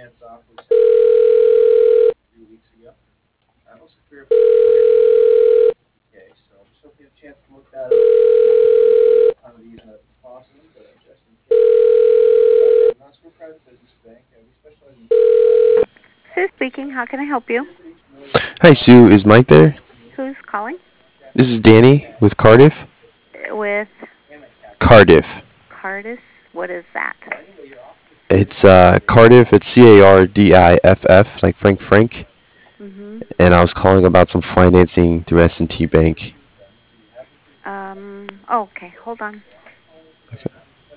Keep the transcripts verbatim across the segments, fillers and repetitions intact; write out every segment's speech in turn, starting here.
Sue speaking. How can I help you? Hi, Sue. Is Mike there? Who's calling? This is Danny with Cardiff. With Cardiff. Cardis. What is that? It's uh, Cardiff. It's C A R D I F F, like Frank Frank. Mhm. And I was calling about some financing through S and T Bank. Um. Oh, okay. Hold on. Okay.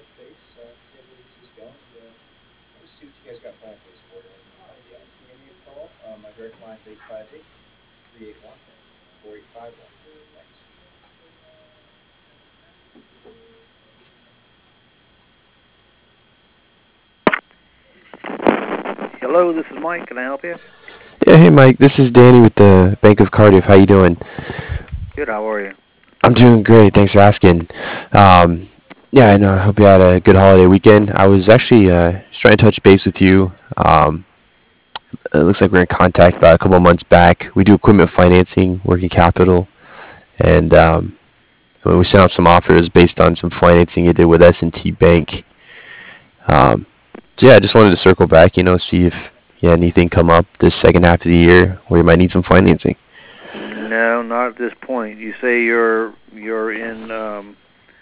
Hello, this is Mike. Can I help you? Yeah, hey Mike. This is Danny with the Bank of Cardiff. How you doing? Good. How are you? I'm doing great. Thanks for asking. Um, yeah, I know. I hope you had a good holiday weekend. I was actually uh, just trying to touch base with you. Um, it looks like we're in contact about a couple of months back. We do equipment financing, working capital, and um, we sent out some offers based on some financing you did with S and T Bank. Um, so yeah, I just wanted to circle back, you know, see if you had anything come up this second half of the year where you might need some financing. No, not at this point. You say you're you're in um,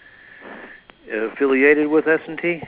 affiliated with S and T?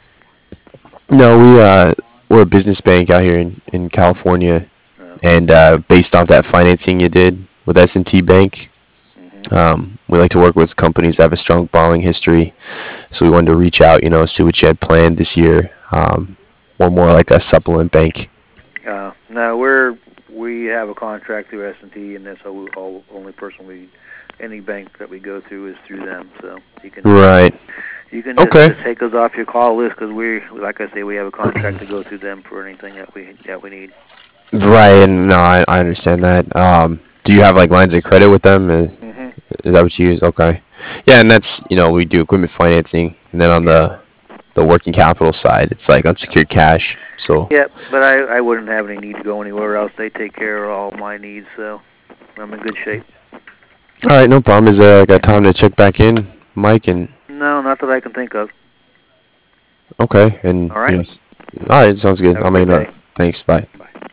No, we uh, we're a business bank out here in, in California, No. and uh, based off that financing you did with S and T Bank, Mhm. um, we like to work with companies that have a strong borrowing history. So we wanted to reach out, you know, see what you had planned this year. Um, we're more like a supplement bank. Uh, no, we're we have a contract through S and T, and that's how we, all only person we any bank that we go through is through them. So you can Right. you can just Okay. uh, take us off your call list because we, like I say, we have a contract to go through them for anything that we that we need. Right, and no, I, I understand that. Um, do you have like lines of credit with them? Uh, Mhm. Is that what you use? Okay. Yeah, and that's, you know, we do equipment financing, and then on Yeah. the the working capital side, it's like unsecured cash. So, Yeah, but I I wouldn't have any need to go anywhere else. They take care of all my needs, so I'm in good shape. all right, no problem. Is there like a time to check back in, Mike? And No, not that I can think of. okay, and All you right. know, all right, sounds good. Have a I great mean, uh, day. thanks. Bye. Bye.